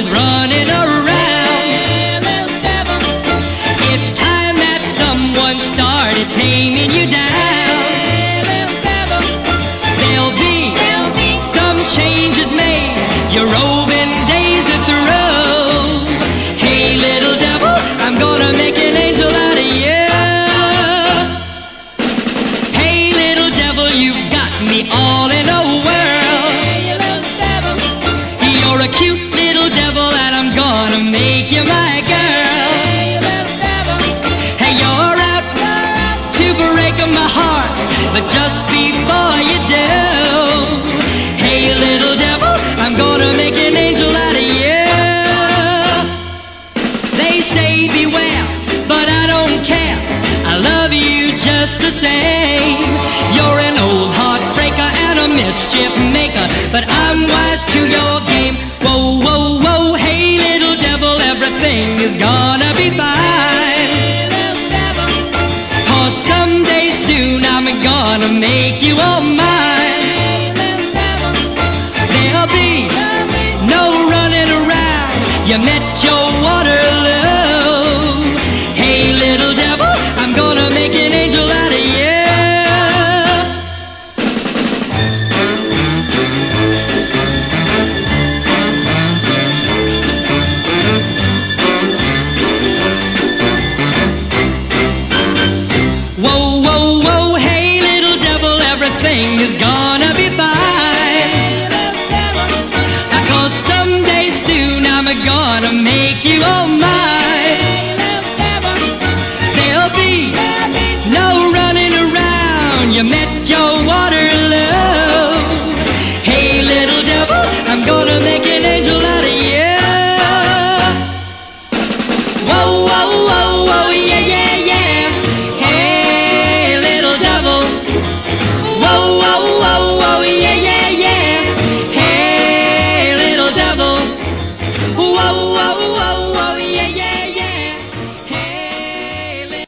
always running around. It's time that someone started taming you down. There'll be some changes made. Your roving days are through. Hey, little devil, I'm gonna make an angel out of you. Hey, little devil, you've got me all in a whirl. You're a cute little devil and I'm gonna make you my girl. Hey, you're out to break my heart, but just before you do, hey, little devil, I'm gonna make an angel out of you. They say beware, but I don't care. I love you just the same. You're an old heartbreaker and a mischief maker, but I'm wise to your game. Whoa, whoa, whoa, hey, little devil, everything is gonna be fine. 'Cause someday soon I'm gonna make you all mine. There'll be no running around. You met your Waterloo. Hey, little devil, I'm gonna make an angel out of you. Whoa, whoa, whoa, hey, little devil, everything is gonna be fine. 'Cause someday soon I'm gonna make you all mine.